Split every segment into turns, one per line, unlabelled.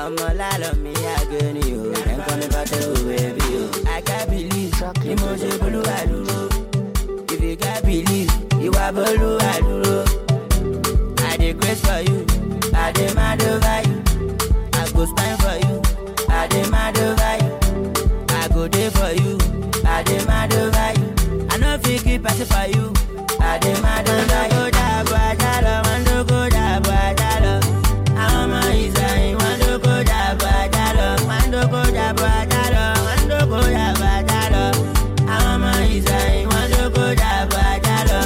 I'm a lot of me, I get you. Then come back to baby, you. I can't believe emotion, I do. If you can't believe, you are blue, I do. I did grace for you, I did mad over you. I go spend for you, I did mad over you. I go there for you, I did mad over you. I know if you keep passing for you, I did mad over you. Go da ba da lo, mando go da ba da lo. I'm a Israel, mando go da ba da lo, mando go da ba da lo, mando go da ba da lo. I'm a Israel, mando go da ba da lo.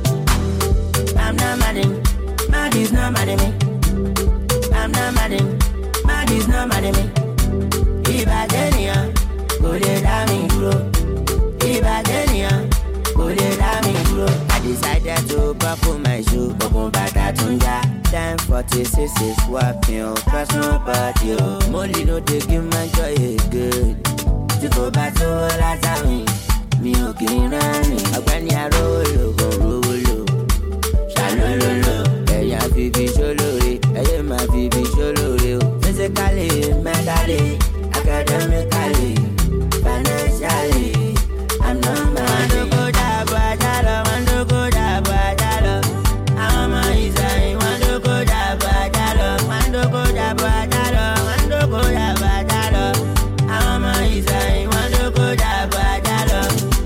I'm not mad at me, mad is not mad at me. I'm not mad at me, mad is not mad at me. Ibadenia, go le da mi duro. Ibadenia, go le da mi duro. I decided to buckle my shoe, buckle bata tunja. 1046 is swapping, trust nobody. Molly no dey give my joy good. To go back to all I tell me, me okay running. Ọ̀gbẹ́ni arolo go rolo, shalolo. Ẹ̀yà bíbí ṣolóore, ẹ̀yẹ máa bíbí ṣolóore o. Physically, mentally, academically, financially, I'm not mad. Mando go da ba da lo, mando go da ba da lo. I'm a Israel, mando go da ba da lo, mando go da ba da lo, mando go da ba da lo. I'm a Israel, mando go da ba da lo.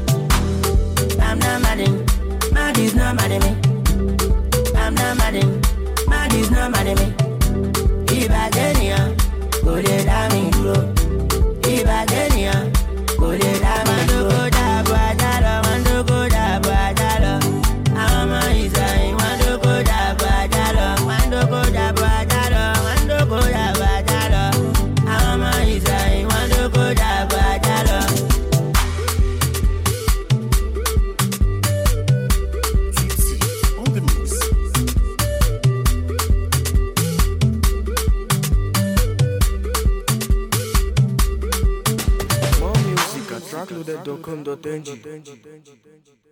I'm not mad at me, mad is not mad at me. I'm not mad at me, mad is not mad at me. Ibadenia, go le da mi duro. Ibadenia, go le da mi duro. Mando go da ba da lo, mando go da ba da lo. I'm a Israel, mando go da ba da lo, mando go da ba da lo, mando go da ba da lo. I'm a Israel, mando go da ba da lo.
On the mix. More music at trackloaded.com.ng.